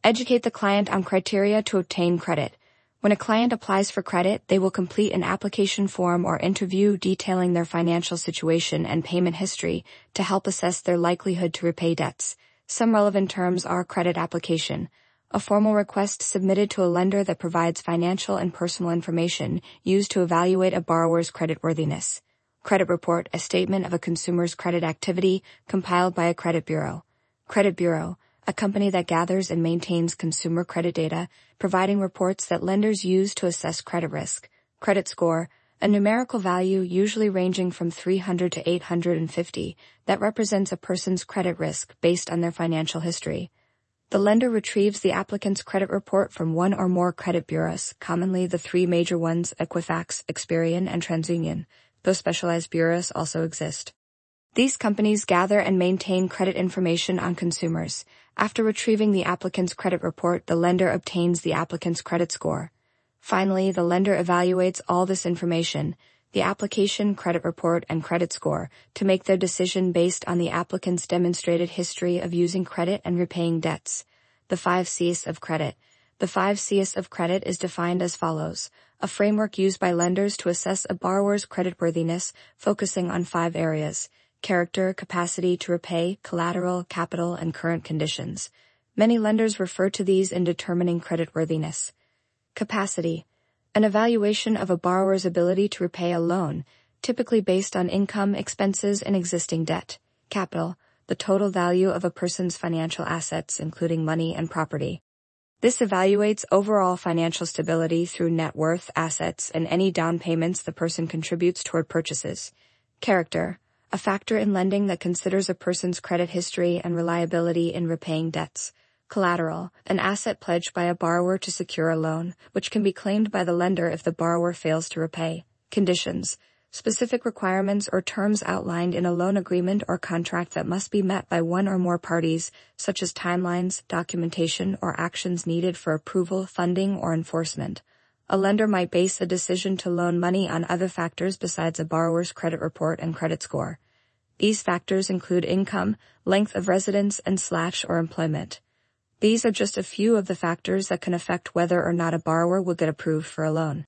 Educate the client on criteria to obtain credit. When a client applies for credit, they will complete an application form or interview detailing their financial situation and payment history to help assess their likelihood to repay debts. Some relevant terms are credit application, a formal request submitted to a lender that provides financial and personal information used to evaluate a borrower's creditworthiness. Credit report, a statement of a consumer's credit activity compiled by a credit bureau. Credit bureau, a company that gathers and maintains consumer credit data, providing reports that lenders use to assess credit risk. Credit score, a numerical value usually ranging from 300 to 850 that represents a person's credit risk based on their financial history. The lender retrieves the applicant's credit report from one or more credit bureaus, commonly the three major ones Equifax, Experian, and TransUnion, though specialized bureaus also exist. These companies gather and maintain credit information on consumers. After retrieving the applicant's credit report, the lender obtains the applicant's credit score. Finally, the lender evaluates all this information, the application, credit report, and credit score, to make their decision based on the applicant's demonstrated history of using credit and repaying debts. The 5 Cs of credit. The 5 Cs of credit is defined as follows: a framework used by lenders to assess a borrower's creditworthiness, focusing on 5 areas: character, capacity to repay, collateral, capital, and current conditions. Many lenders refer to these in determining creditworthiness. Capacity, an evaluation of a borrower's ability to repay a loan, typically based on income, expenses, and existing debt. Capital, the total value of a person's financial assets, including money and property. This evaluates overall financial stability through net worth, assets, and any down payments the person contributes toward purchases. Character, a factor in lending that considers a person's credit history and reliability in repaying debts. Collateral, an asset pledged by a borrower to secure a loan, which can be claimed by the lender if the borrower fails to repay. Conditions, specific requirements or terms outlined in a loan agreement or contract that must be met by one or more parties, such as timelines, documentation, or actions needed for approval, funding, or enforcement. A lender might base a decision to loan money on other factors besides a borrower's credit report and credit score. These factors include income, length of residence, and or employment. These are just a few of the factors that can affect whether or not a borrower will get approved for a loan.